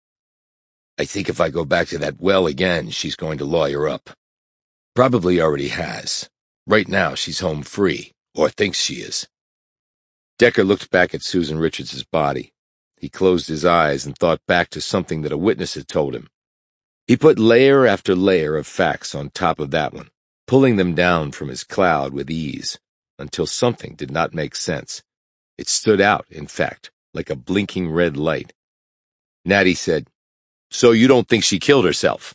I think if I go back to that well again, she's going to lawyer up. Probably already has. Right now, she's home free, or thinks she is. Decker looked back at Susan Richards's body. He closed his eyes and thought back to something that a witness had told him. He put layer after layer of facts on top of that one, pulling them down from his cloud with ease, until something did not make sense. It stood out, in fact, like a blinking red light. Natty said, So you don't think she killed herself?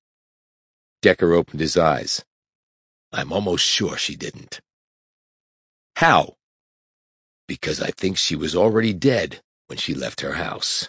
Decker opened his eyes. I'm almost sure she didn't. How? Because I think she was already dead when she left her house.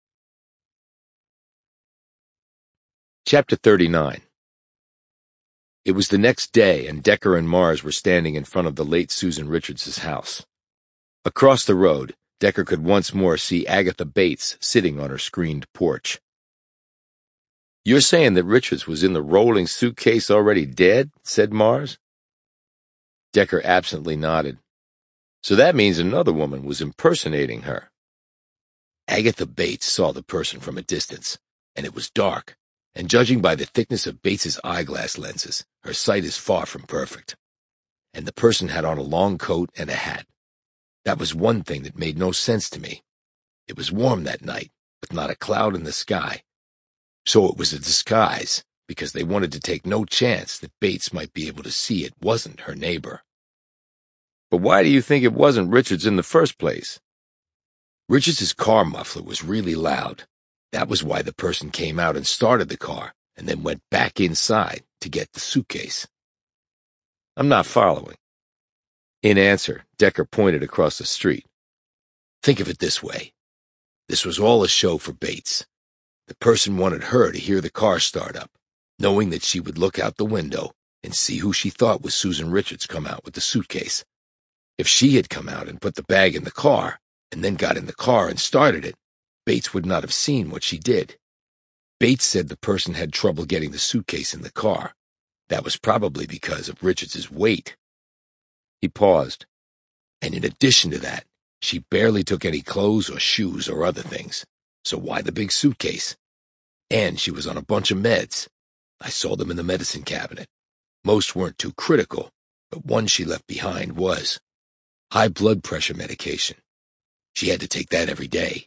Chapter 39. It was the next day, and Decker and Mars were standing in front of the late Susan Richards' house. Across the road, Decker could once more see Agatha Bates sitting on her screened porch. You're saying that Richards was in the rolling suitcase already dead? Said Mars. Decker absently nodded. So that means another woman was impersonating her. Agatha Bates saw the person from a distance, and it was dark, and judging by the thickness of Bates's eyeglass lenses, her sight is far from perfect. And the person had on a long coat and a hat. That was one thing that made no sense to me. It was warm that night, with not a cloud in the sky. So it was a disguise, because they wanted to take no chance that Bates might be able to see it wasn't her neighbor. But why do you think it wasn't Richards in the first place? Richards's car muffler was really loud. That was why the person came out and started the car, and then went back inside to get the suitcase. I'm not following. In answer, Decker pointed across the street. Think of it this way. This was all a show for Bates. The person wanted her to hear the car start up, knowing that she would look out the window and see who she thought was Susan Richards come out with the suitcase. If she had come out and put the bag in the car, and then got in the car and started it, Bates would not have seen what she did. Bates said the person had trouble getting the suitcase in the car. That was probably because of Richards's weight. He paused. And in addition to that, she barely took any clothes or shoes or other things. So why the big suitcase? And she was on a bunch of meds. I saw them in the medicine cabinet. Most weren't too critical, but one she left behind was high blood pressure medication. She had to take that every day.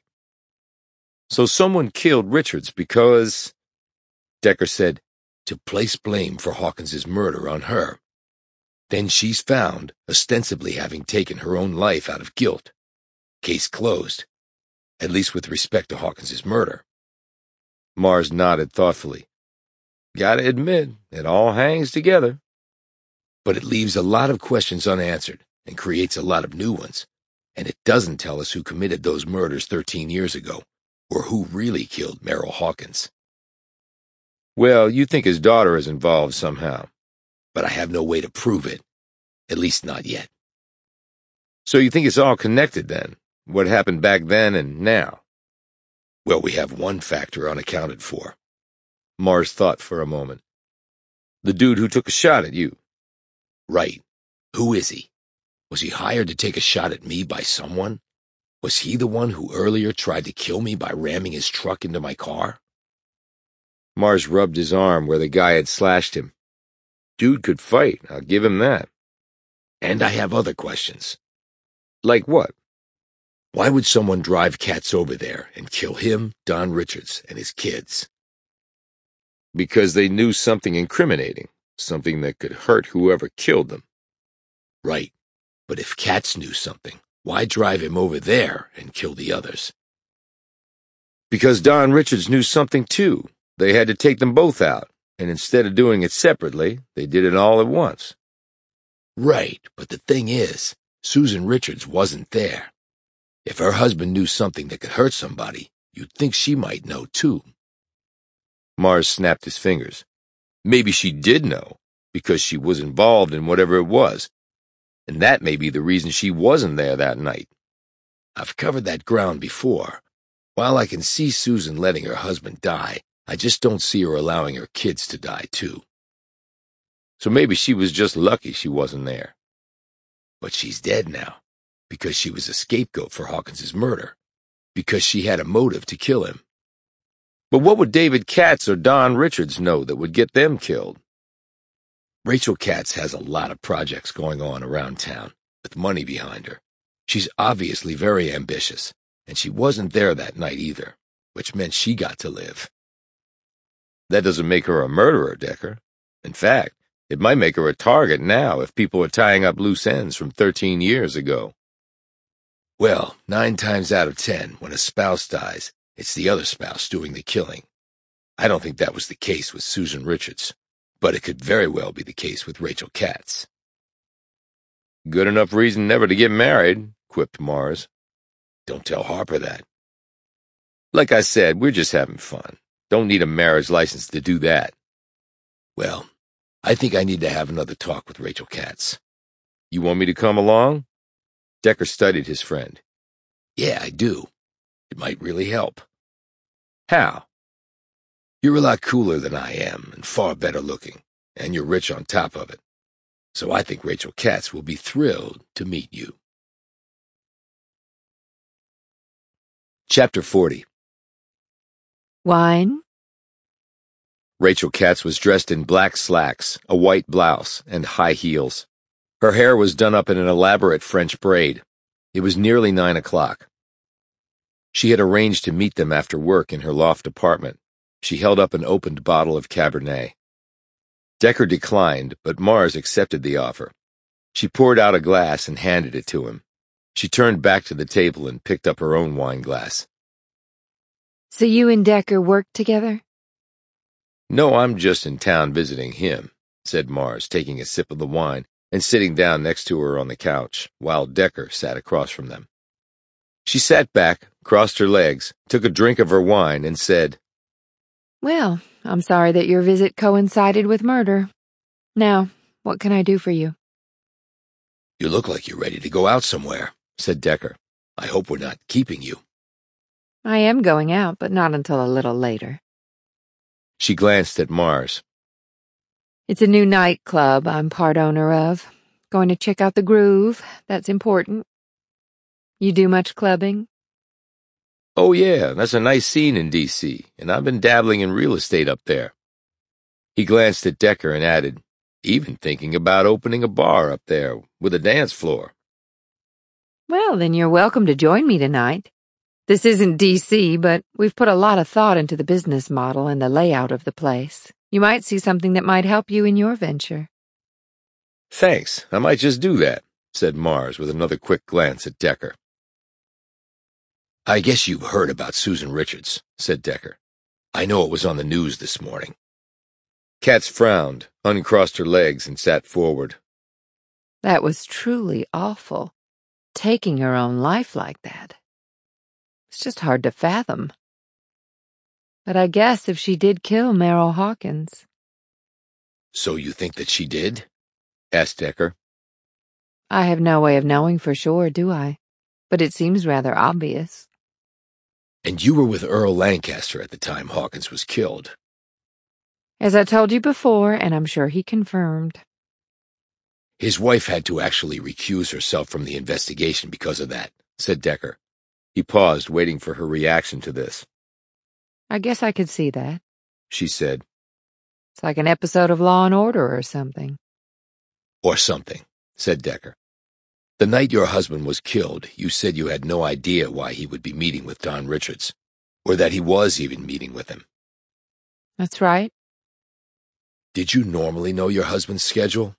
So someone killed Richards because... Decker said, to place blame for Hawkins's murder on her. Then she's found, ostensibly having taken her own life out of guilt. Case closed, at least with respect to Hawkins's murder. Mars nodded thoughtfully. Gotta admit, it all hangs together. But it leaves a lot of questions unanswered and creates a lot of new ones. And it doesn't tell us who committed those murders 13 years ago, or who really killed Merrill Hawkins. Well, you think his daughter is involved somehow. But I have no way to prove it. At least not yet. So you think it's all connected then? What happened back then and now? Well, we have one factor unaccounted for. Mars thought for a moment. The dude who took a shot at you. Right. Who is he? Was he hired to take a shot at me by someone? Was he the one who earlier tried to kill me by ramming his truck into my car? Mars rubbed his arm where the guy had slashed him. Dude could fight, I'll give him that. And I have other questions. Like what? Why would someone drive Katz over there and kill him, Don Richards, and his kids? Because they knew something incriminating, something that could hurt whoever killed them. Right. But if Katz knew something, why drive him over there and kill the others? Because Don Richards knew something too. They had to take them both out, and instead of doing it separately, they did it all at once. Right, but the thing is, Susan Richards wasn't there. If her husband knew something that could hurt somebody, you'd think she might know too. Mars snapped his fingers. Maybe she did know, because she was involved in whatever it was, and that may be the reason she wasn't there that night. I've covered that ground before. While I can see Susan letting her husband die, I just don't see her allowing her kids to die too. So maybe she was just lucky she wasn't there. But she's dead now, because she was a scapegoat for Hawkins's murder, because she had a motive to kill him. But what would David Katz or Don Richards know that would get them killed? Rachel Katz has a lot of projects going on around town, with money behind her. She's obviously very ambitious, and she wasn't there that night either, which meant she got to live. That doesn't make her a murderer, Decker. In fact, it might make her a target now if people are tying up loose ends from 13 years ago. Well, 9 times out of 10, when a spouse dies, it's the other spouse doing the killing. I don't think that was the case with Susan Richards, but it could very well be the case with Rachel Katz. Good enough reason never to get married, quipped Mars. Don't tell Harper that. Like I said, we're just having fun. Don't need a marriage license to do that. Well, I think I need to have another talk with Rachel Katz. You want me to come along? Decker studied his friend. Yeah, I do. It might really help. How? You're a lot cooler than I am, and far better looking, and you're rich on top of it. So I think Rachel Katz will be thrilled to meet you. Chapter 40. Wine? Rachel Katz was dressed in black slacks, a white blouse, and high heels. Her hair was done up in an elaborate French braid. It was nearly 9 o'clock. She had arranged to meet them after work in her loft apartment. She held up an opened bottle of Cabernet. Decker declined, but Mars accepted the offer. She poured out a glass and handed it to him. She turned back to the table and picked up her own wine glass. So you and Decker work together? No, I'm just in town visiting him, said Mars, taking a sip of the wine and sitting down next to her on the couch, while Decker sat across from them. She sat back, crossed her legs, took a drink of her wine, and said, Well, I'm sorry that your visit coincided with murder. Now, what can I do for you? You look like you're ready to go out somewhere, said Decker. I hope we're not keeping you. I am going out, but not until a little later. She glanced at Mars. It's a new nightclub I'm part owner of. Going to check out the Groove. That's important. You do much clubbing? Oh yeah, that's a nice scene in D.C., and I've been dabbling in real estate up there. He glanced at Decker and added, even thinking about opening a bar up there with a dance floor. Well, then you're welcome to join me tonight. This isn't D.C., but we've put a lot of thought into the business model and the layout of the place. You might see something that might help you in your venture. Thanks, I might just do that, said Mars with another quick glance at Decker. I guess you've heard about Susan Richards, said Decker. I know it was on the news this morning. Katz frowned, uncrossed her legs, and sat forward. That was truly awful. Taking her own life like that. It's just hard to fathom. But I guess if she did kill Merrill Hawkins. So you think that she did? Asked Decker. I have no way of knowing for sure, do I? But it seems rather obvious. And you were with Earl Lancaster at the time Hawkins was killed. As I told you before, and I'm sure he confirmed. His wife had to actually recuse herself from the investigation because of that, said Decker. He paused, waiting for her reaction to this. I guess I could see that, she said. It's like an episode of Law and Order or something. Or something, said Decker. The night your husband was killed, you said you had no idea why he would be meeting with Don Richards, or that he was even meeting with him. That's right. Did you normally know your husband's schedule?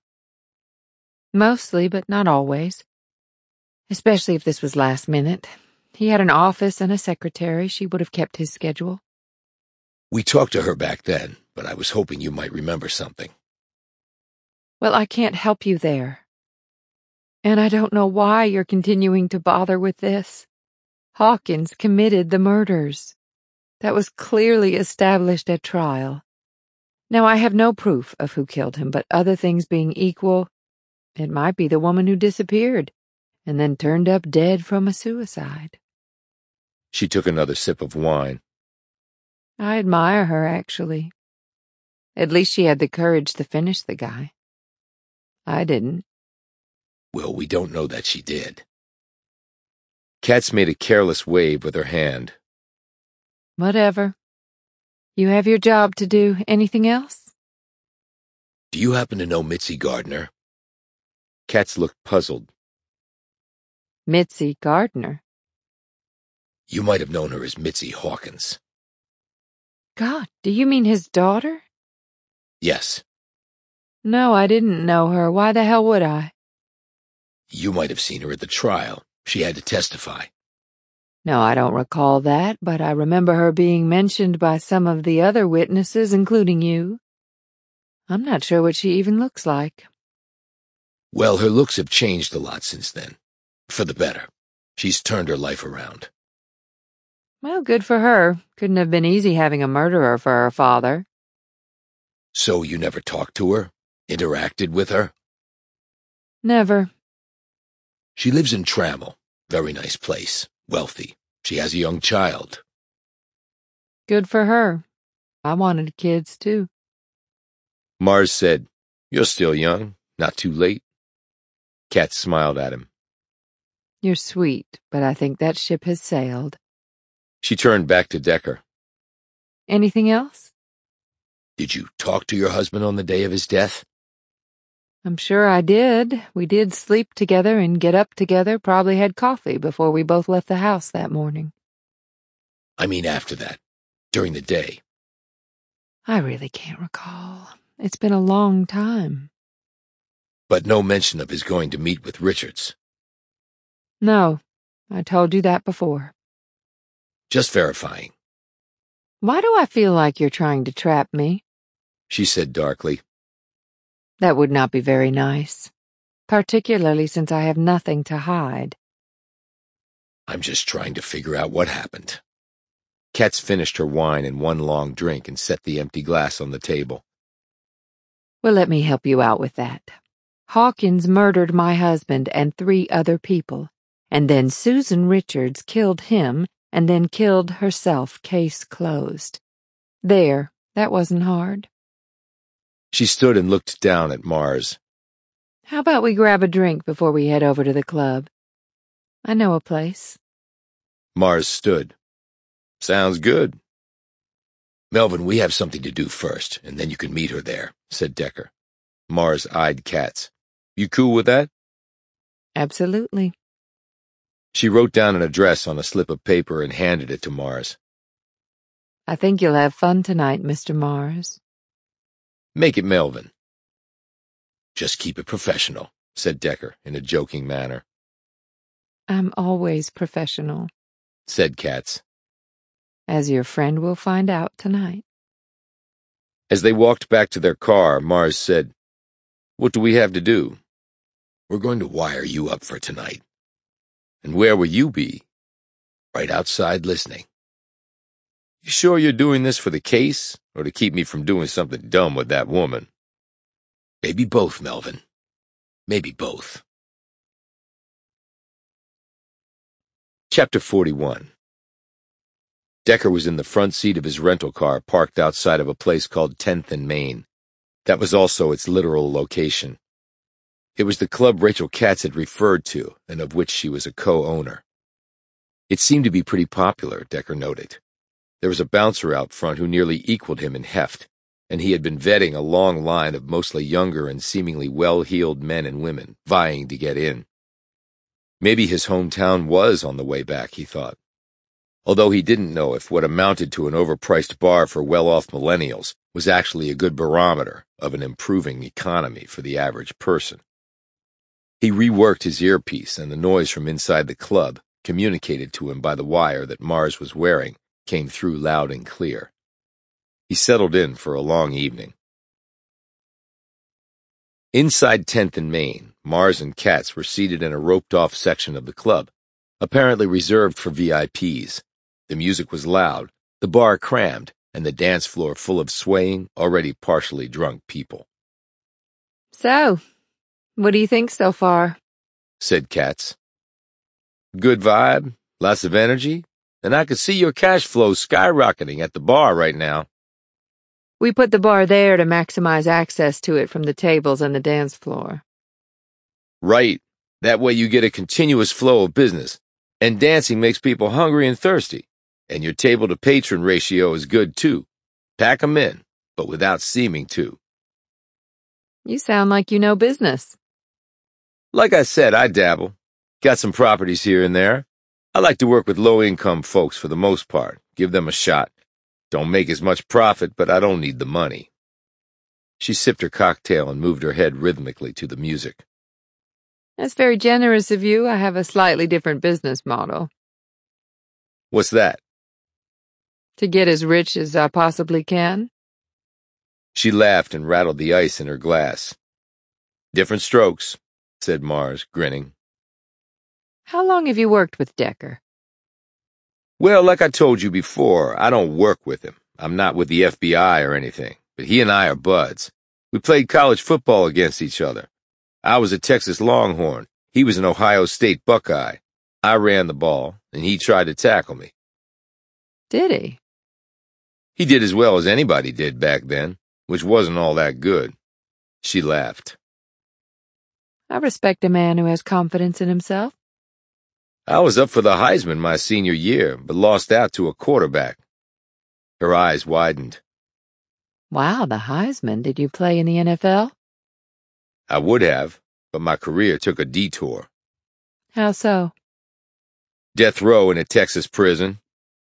Mostly, but not always. Especially if this was last minute. He had an office and a secretary. She would have kept his schedule. We talked to her back then, but I was hoping you might remember something. Well, I can't help you there. And I don't know why you're continuing to bother with this. Hawkins committed the murders. That was clearly established at trial. Now, I have no proof of who killed him, but other things being equal, it might be the woman who disappeared and then turned up dead from a suicide. She took another sip of wine. I admire her, actually. At least she had the courage to finish the guy. I didn't. Well, we don't know that she did. Katz made a careless wave with her hand. Whatever. You have your job to do. Anything else? Do you happen to know Mitzi Gardner? Katz looked puzzled. Mitzi Gardner? You might have known her as Mitzi Hawkins. God, do you mean his daughter? Yes. No, I didn't know her. Why the hell would I? You might have seen her at the trial. She had to testify. No, I don't recall that, but I remember her being mentioned by some of the other witnesses, including you. I'm not sure what she even looks like. Well, her looks have changed a lot since then. For the better. She's turned her life around. Well, good for her. Couldn't have been easy having a murderer for her father. So you never talked to her? Interacted with her? Never. She lives in Trammell. Very nice place. Wealthy. She has a young child. Good for her. I wanted kids, too. Mars said, You're still young. Not too late. Katz smiled at him. You're sweet, but I think that ship has sailed. She turned back to Decker. Anything else? Did you talk to your husband on the day of his death? I'm sure I did. We did sleep together and get up together, probably had coffee before we both left the house that morning. I mean after that, during the day. I really can't recall. It's been a long time. But no mention of his going to meet with Richards. No, I told you that before. Just verifying. Why do I feel like you're trying to trap me? She said darkly. That would not be very nice, particularly since I have nothing to hide. I'm just trying to figure out what happened. Katz finished her wine in one long drink and set the empty glass on the table. Well, let me help you out with that. Hawkins murdered my husband and 3 other people, and then Susan Richards killed him and then killed herself, case closed. There, that wasn't hard. She stood and looked down at Mars. How about we grab a drink before we head over to the club? I know a place. Mars stood. Sounds good. Melvin, we have something to do first, and then you can meet her there, said Decker. Mars eyed Katz. You cool with that? Absolutely. She wrote down an address on a slip of paper and handed it to Mars. I think you'll have fun tonight, Mr. Mars. Make it Melvin. Just keep it professional, said Decker in a joking manner. I'm always professional, said Katz. As your friend will find out tonight. As they walked back to their car, Mars said, What do we have to do? We're going to wire you up for tonight. And where will you be? Right outside listening. You sure you're doing this for the case, or to keep me from doing something dumb with that woman? Maybe both, Melvin. Maybe both. Chapter 41. Decker was in the front seat of his rental car parked outside of a place called 10th and Main. That was also its literal location. It was the club Rachel Katz had referred to, and of which she was a co-owner. It seemed to be pretty popular, Decker noted. There was a bouncer out front who nearly equaled him in heft, and he had been vetting a long line of mostly younger and seemingly well-heeled men and women, vying to get in. Maybe his hometown was on the way back, he thought. Although he didn't know if what amounted to an overpriced bar for well-off millennials was actually a good barometer of an improving economy for the average person. He reworked his earpiece, and the noise from inside the club, communicated to him by the wire that Mars was wearing, came through loud and clear. He settled in for a long evening. Inside 10th and Main, Mars and Katz were seated in a roped-off section of the club, apparently reserved for VIPs. The music was loud, the bar crammed, and the dance floor full of swaying, already partially drunk people. So, what do you think so far? Said Katz. Good vibe, lots of energy, and I could see your cash flow skyrocketing at the bar right now. We put the bar there to maximize access to it from the tables and the dance floor. Right. That way you get a continuous flow of business, and dancing makes people hungry and thirsty, and your table-to-patron ratio is good too. Pack 'em in, but without seeming to. You sound like you know business. Like I said, I dabble. Got some properties here and there. I like to work with low-income folks for the most part, give them a shot. Don't make as much profit, but I don't need the money. She sipped her cocktail and moved her head rhythmically to the music. That's very generous of you. I have a slightly different business model. What's that? To get as rich as I possibly can. She laughed and rattled the ice in her glass. Different strokes, said Mars, grinning. How long have you worked with Decker? Well, like I told you before, I don't work with him. I'm not with the FBI or anything, but he and I are buds. We played college football against each other. I was a Texas Longhorn. He was an Ohio State Buckeye. I ran the ball, and he tried to tackle me. Did he? He did as well as anybody did back then, which wasn't all that good. She laughed. I respect a man who has confidence in himself. I was up for the Heisman my senior year, but lost out to a quarterback. Her eyes widened. Wow, the Heisman. Did you play in the NFL? I would have, but my career took a detour. How so? Death row in a Texas prison.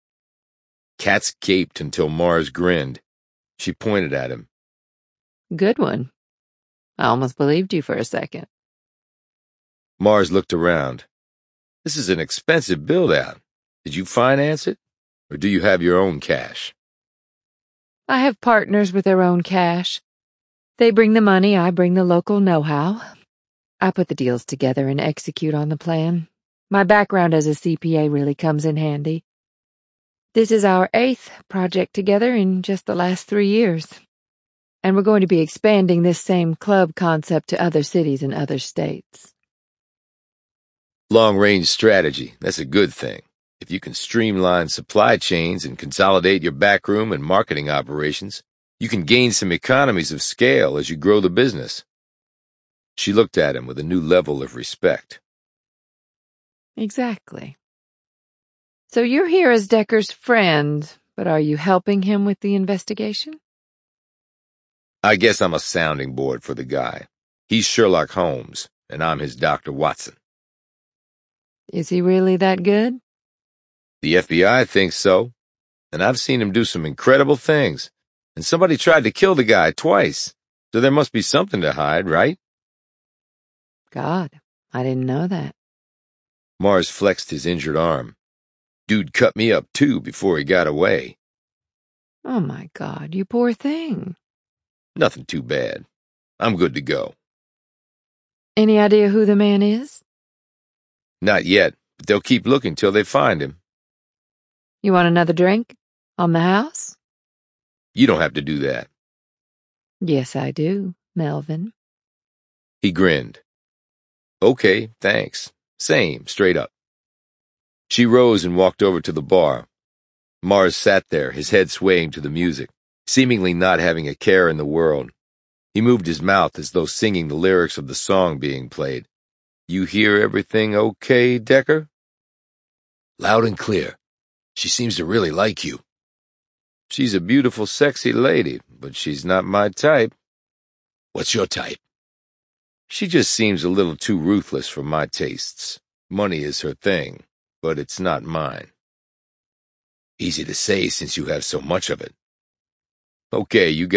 Katz gaped until Mars grinned. She pointed at him. Good one. I almost believed you for a second. Mars looked around. This is an expensive build-out. Did you finance it, or do you have your own cash? I have partners with their own cash. They bring the money, I bring the local know-how. I put the deals together and execute on the plan. My background as a CPA really comes in handy. This is our 8th project together in just the last 3 years. And we're going to be expanding this same club concept to other cities and other states. Long-range strategy, that's a good thing. If you can streamline supply chains and consolidate your backroom and marketing operations, you can gain some economies of scale as you grow the business. She looked at him with a new level of respect. Exactly. So you're here as Decker's friend, but are you helping him with the investigation? I guess I'm a sounding board for the guy. He's Sherlock Holmes, and I'm his Dr. Watson. Is he really that good? The FBI thinks so, and I've seen him do some incredible things. And somebody tried to kill the guy twice, so there must be something to hide, right? God, I didn't know that. Mars flexed his injured arm. Dude cut me up too before he got away. Oh my God, you poor thing. Nothing too bad. I'm good to go. Any idea who the man is? Not yet, but they'll keep looking till they find him. You want another drink? On the house? You don't have to do that. Yes, I do, Melvin. He grinned. Okay, thanks. Same, straight up. She rose and walked over to the bar. Mars sat there, his head swaying to the music, seemingly not having a care in the world. He moved his mouth as though singing the lyrics of the song being played. You hear everything okay, Decker? Loud and clear. She seems to really like you. She's a beautiful, sexy lady, but she's not my type. What's your type? She just seems a little too ruthless for my tastes. Money is her thing, but it's not mine. Easy to say since you have so much of it. Okay, you got